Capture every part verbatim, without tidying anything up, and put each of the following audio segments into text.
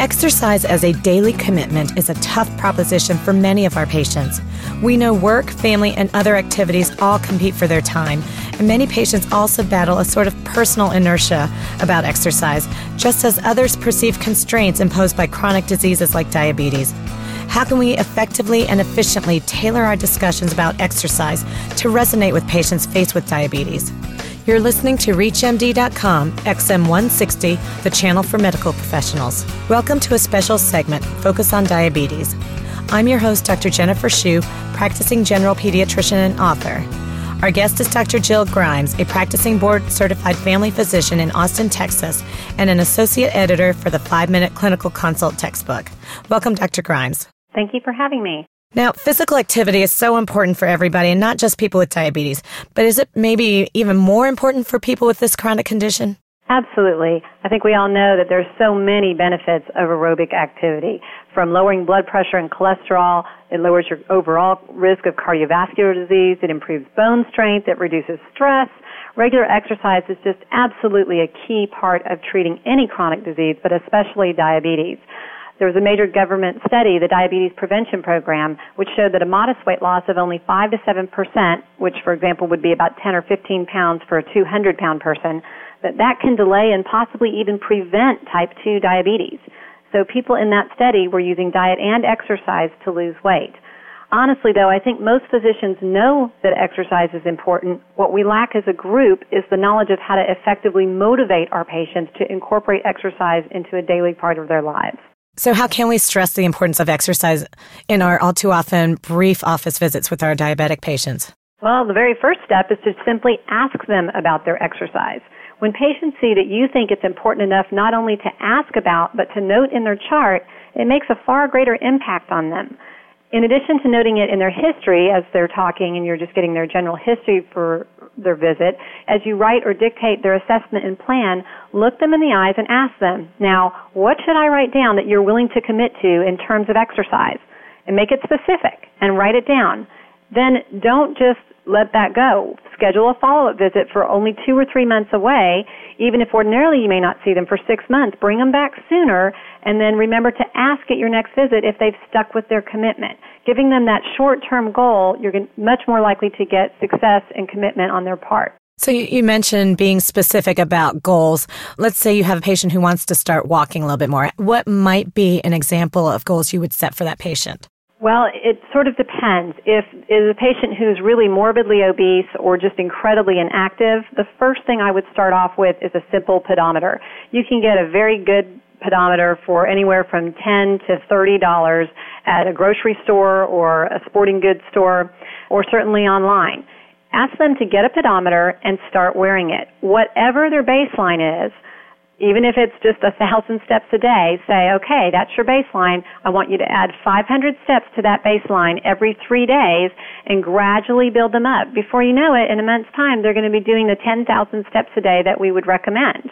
Exercise as a daily commitment is a tough proposition for many of our patients. We know work, family, and other activities all compete for their time, and many patients also battle a sort of personal inertia about exercise, just as others perceive constraints imposed by chronic diseases like diabetes. How can we effectively and efficiently tailor our discussions about exercise to resonate with patients faced with diabetes? You're listening to Reach M D dot com, X M one sixty, the channel for medical professionals. Welcome to a special segment, Focus on Diabetes. I'm your host, Doctor Jennifer Shu, practicing general pediatrician and author. Our guest is Doctor Jill Grimes, a practicing board-certified family physician in Austin, Texas, and an associate editor for the five-minute Clinical Consult textbook. Welcome, Doctor Grimes. Thank you for having me. Now, physical activity is so important for everybody, and not just people with diabetes. But is it maybe even more important for people with this chronic condition? Absolutely. I think we all know that there's so many benefits of aerobic activity, from lowering blood pressure and cholesterol. It lowers your overall risk of cardiovascular disease. It improves bone strength. It reduces stress. Regular exercise is just absolutely a key part of treating any chronic disease, but especially diabetes. There was a major government study, the Diabetes Prevention Program, which showed that a modest weight loss of only five to seven percent, which, for example, would be about ten or fifteen pounds for a two hundred pound person, that that can delay and possibly even prevent type two diabetes. So people in that study were using diet and exercise to lose weight. Honestly, though, I think most physicians know that exercise is important. What we lack as a group is the knowledge of how to effectively motivate our patients to incorporate exercise into a daily part of their lives. So how can we stress the importance of exercise in our all too often brief office visits with our diabetic patients? Well, the very first step is to simply ask them about their exercise. When patients see that you think it's important enough not only to ask about, but to note in their chart, it makes a far greater impact on them. In addition to noting it in their history as they're talking and you're just getting their general history for their visit, as you write or dictate their assessment and plan, look them in the eyes and ask them, now, what should I write down that you're willing to commit to in terms of exercise? And make it specific and write it down. Then don't just let that go. Schedule a follow-up visit for only two or three months away. Even if ordinarily you may not see them for six months, bring them back sooner, and then remember to ask at your next visit if they've stuck with their commitment. Giving them that short-term goal, you're much more likely to get success and commitment on their part. So you mentioned being specific about goals. Let's say you have a patient who wants to start walking a little bit more. What might be an example of goals you would set for that patient? Well, it sort of depends. If it is a patient who's really morbidly obese or just incredibly inactive, the first thing I would start off with is a simple pedometer. You can get a very good pedometer for anywhere from ten to thirty dollars at a grocery store or a sporting goods store or certainly online. Ask them to get a pedometer and start wearing it. Whatever their baseline is, even if it's just a thousand steps a day, say, okay, that's your baseline. I want you to add five hundred steps to that baseline every three days and gradually build them up. Before you know it, in a month's time, they're going to be doing the ten thousand steps a day that we would recommend.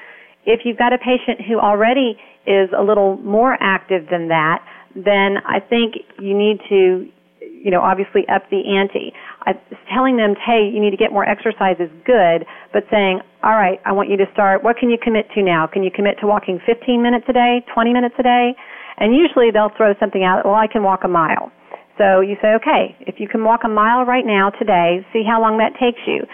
If you've got a patient who already is a little more active than that, then I think you need to, you know, obviously up the ante. I, telling them, hey, you need to get more exercise is good, but saying, all right, I want you to start, what can you commit to now? Can you commit to walking fifteen minutes a day, twenty minutes a day? And usually they'll throw something out, well, I can walk a mile. So you say, okay, if you can walk a mile right now today, see how long that takes you.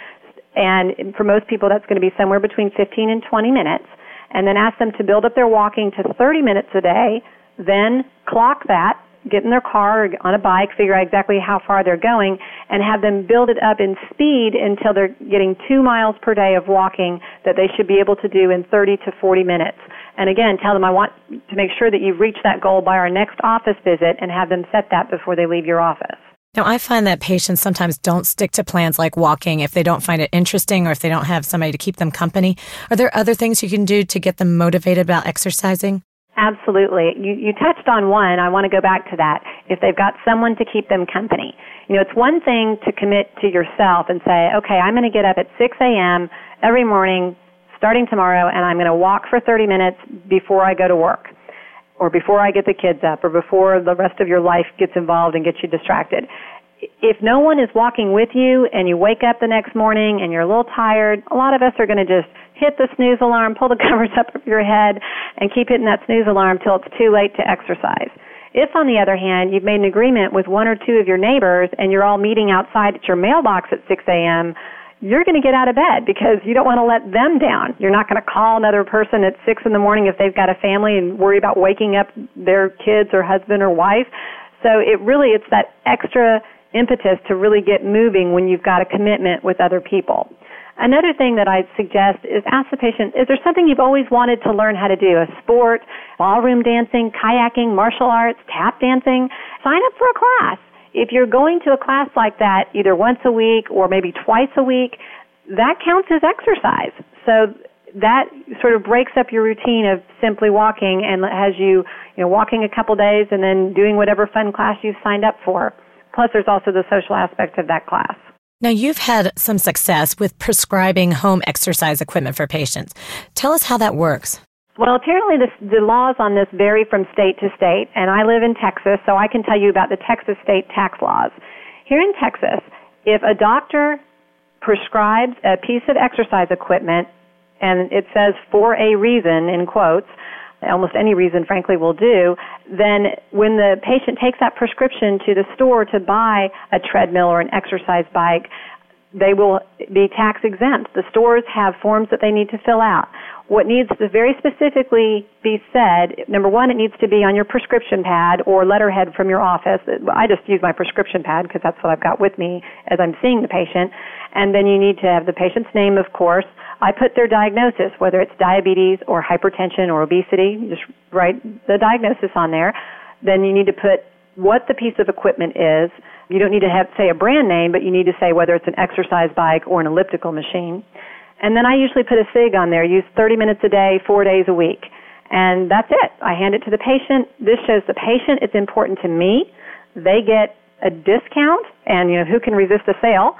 And for most people, that's going to be somewhere between fifteen and twenty minutes. And then ask them to build up their walking to thirty minutes a day, then clock that, get in their car or on a bike, figure out exactly how far they're going, and have them build it up in speed until they're getting two miles per day of walking that they should be able to do in thirty to forty minutes. And again, tell them I want to make sure that you've reached that goal by our next office visit and have them set that before they leave your office. Now, I find that patients sometimes don't stick to plans like walking if they don't find it interesting or if they don't have somebody to keep them company. Are there other things you can do to get them motivated about exercising? Absolutely. You, you touched on one. I want to go back to that. If they've got someone to keep them company. You know, it's one thing to commit to yourself and say, okay, I'm going to get up at six a.m. every morning starting tomorrow, and I'm going to walk for thirty minutes before I go to work, or before I get the kids up, or before the rest of your life gets involved and gets you distracted. If no one is walking with you and you wake up the next morning and you're a little tired, a lot of us are going to just hit the snooze alarm, pull the covers up over your head, and keep hitting that snooze alarm till it's too late to exercise. If, on the other hand, you've made an agreement with one or two of your neighbors and you're all meeting outside at your mailbox at six a.m., you're going to get out of bed because you don't want to let them down. You're not going to call another person at six in the morning if they've got a family and worry about waking up their kids or husband or wife. So it really, it's that extra impetus to really get moving when you've got a commitment with other people. Another thing that I'd suggest is ask the patient, is there something you've always wanted to learn how to do? A sport, ballroom dancing, kayaking, martial arts, tap dancing? Sign up for a class. If you're going to a class like that either once a week or maybe twice a week, that counts as exercise. So that sort of breaks up your routine of simply walking and has you, you know, walking a couple days and then doing whatever fun class you've signed up for. Plus, there's also the social aspect of that class. Now, you've had some success with prescribing home exercise equipment for patients. Tell us how that works. Well, apparently the, the laws on this vary from state to state, and I live in Texas, so I can tell you about the Texas state tax laws. Here in Texas, if a doctor prescribes a piece of exercise equipment, and it says for a reason, in quotes, almost any reason, frankly, will do, then when the patient takes that prescription to the store to buy a treadmill or an exercise bike, they will be tax exempt. The stores have forms that they need to fill out. What needs to very specifically be said, number one, it needs to be on your prescription pad or letterhead from your office. I just use my prescription pad because that's what I've got with me as I'm seeing the patient. And then you need to have the patient's name, of course. I put their diagnosis, whether it's diabetes or hypertension or obesity. You just write the diagnosis on there. Then you need to put what the piece of equipment is. You don't need to have, say, a brand name, but you need to say whether it's an exercise bike or an elliptical machine. And then I usually put a S I G on there, use thirty minutes a day, four days a week. And that's it. I hand it to the patient. This shows the patient it's important to me. They get a discount, and, you know, who can resist a sale?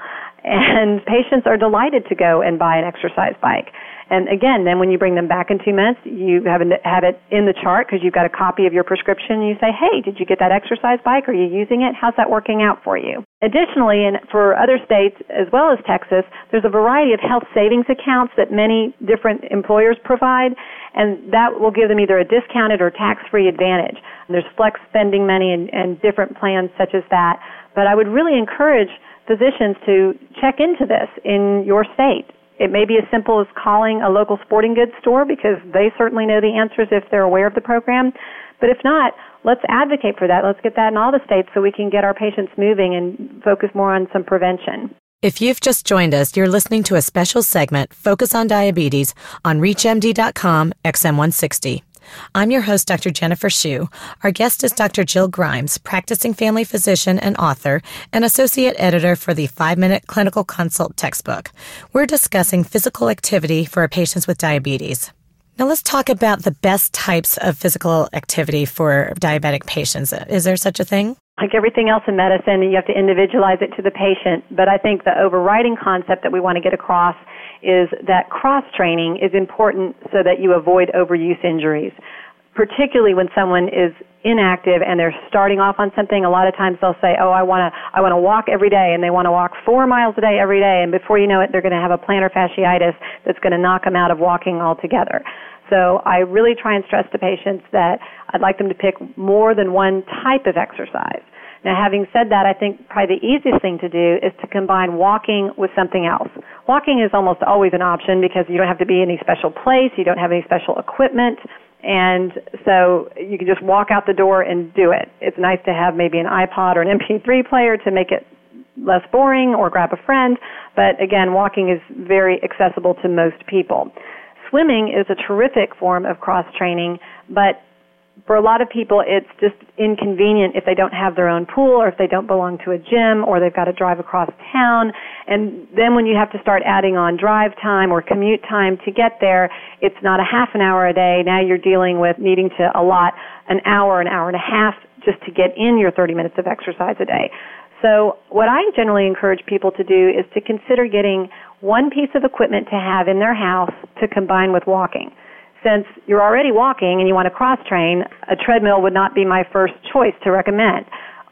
And patients are delighted to go and buy an exercise bike. And again, then when you bring them back in two months, you have, a, have it in the chart because you've got a copy of your prescription. You say, hey, did you get that exercise bike? Are you using it? How's that working out for you? Additionally, and for other states as well as Texas, there's a variety of health savings accounts that many different employers provide, and that will give them either a discounted or tax-free advantage. And there's flex spending money and, and different plans such as that. But I would really encourage physicians to check into this in your state. It may be as simple as calling a local sporting goods store because they certainly know the answers if they're aware of the program. But if not, let's advocate for that. Let's get that in all the states so we can get our patients moving and focus more on some prevention. If you've just joined us, you're listening to a special segment, Focus on Diabetes, on reach M D dot com, X M one sixty. I'm your host, Doctor Jennifer Shu. Our guest is Doctor Jill Grimes, practicing family physician and author, and associate editor for the five-minute Clinical Consult textbook. We're discussing physical activity for patients with diabetes. Now let's talk about the best types of physical activity for diabetic patients. Is there such a thing? Like everything else in medicine, you have to individualize it to the patient. But I think the overriding concept that we want to get across is that cross-training is important so that you avoid overuse injuries, particularly when someone is inactive and they're starting off on something. A lot of times they'll say, oh, I want to I want to walk every day, and they want to walk four miles a day every day, and before you know it, they're going to have a plantar fasciitis that's going to knock them out of walking altogether. So I really try and stress to patients that I'd like them to pick more than one type of exercise. Now, having said that, I think probably the easiest thing to do is to combine walking with something else. Walking is almost always an option because you don't have to be in any special place, you don't have any special equipment, and so you can just walk out the door and do it. It's nice to have maybe an iPod or an M P three player to make it less boring, or grab a friend, but again, walking is very accessible to most people. Swimming is a terrific form of cross-training, but for a lot of people, it's just inconvenient if they don't have their own pool or if they don't belong to a gym or they've got to drive across town. And then when you have to start adding on drive time or commute time to get there, it's not a half an hour a day. Now you're dealing with needing to allot an hour, an hour and a half just to get in your thirty minutes of exercise a day. So what I generally encourage people to do is to consider getting one piece of equipment to have in their house to combine with walking. Since you're already walking and you want to cross-train, a treadmill would not be my first choice to recommend.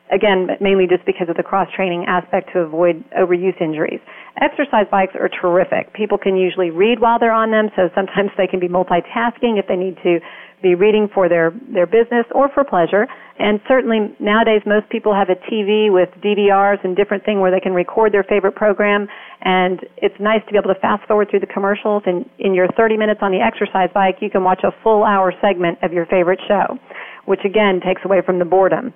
again, mainly just because of the cross-training aspect to avoid overuse injuries. Exercise bikes are terrific. People can usually read while they're on them, so sometimes they can be multitasking if they need to be reading for their, their business or for pleasure. And certainly nowadays most people have a T V with D V Rs and different things where they can record their favorite program, and it's nice to be able to fast forward through the commercials, and in your thirty minutes on the exercise bike you can watch a full hour segment of your favorite show, which again takes away from the boredom.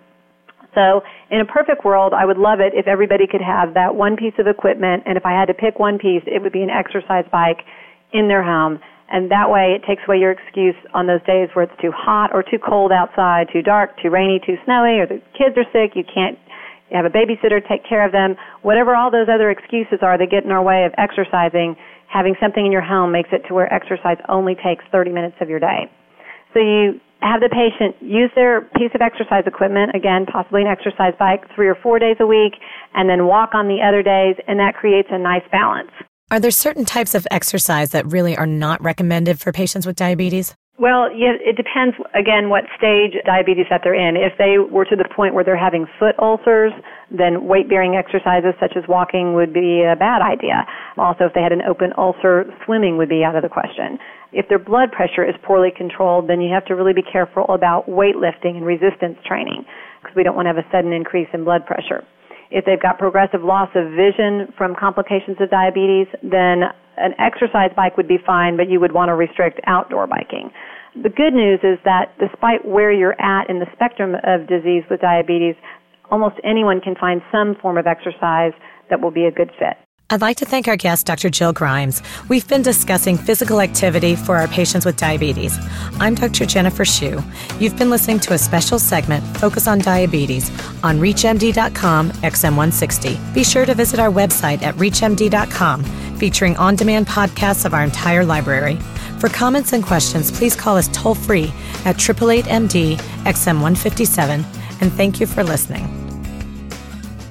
So in a perfect world, I would love it if everybody could have that one piece of equipment, and if I had to pick one piece, it would be an exercise bike in their home. And that way it takes away your excuse on those days where it's too hot or too cold outside, too dark, too rainy, too snowy, or the kids are sick, you can't have a babysitter take care of them. Whatever all those other excuses are that get in our way of exercising, having something in your home makes it to where exercise only takes thirty minutes of your day. So you have the patient use their piece of exercise equipment, again, possibly an exercise bike, three or four days a week, and then walk on the other days, and that creates a nice balance. Are there certain types of exercise that really are not recommended for patients with diabetes? Well, yeah, it depends, again, what stage diabetes that they're in. If they were to the point where they're having foot ulcers, then weight-bearing exercises such as walking would be a bad idea. Also, if they had an open ulcer, swimming would be out of the question. If their blood pressure is poorly controlled, then you have to really be careful about weightlifting and resistance training, because we don't want to have a sudden increase in blood pressure. If they've got progressive loss of vision from complications of diabetes, then an exercise bike would be fine, but you would want to restrict outdoor biking. The good news is that despite where you're at in the spectrum of disease with diabetes, almost anyone can find some form of exercise that will be a good fit. I'd like to thank our guest, Doctor Jill Grimes. We've been discussing physical activity for our patients with diabetes. I'm Doctor Jennifer Shu. You've been listening to a special segment, Focus on Diabetes, on reach M D dot com X M one sixty. Be sure to visit our website at reach M D dot com, featuring on-demand podcasts of our entire library. For comments and questions, please call us toll-free at eight eight eight M D X M one fifty-seven, and thank you for listening.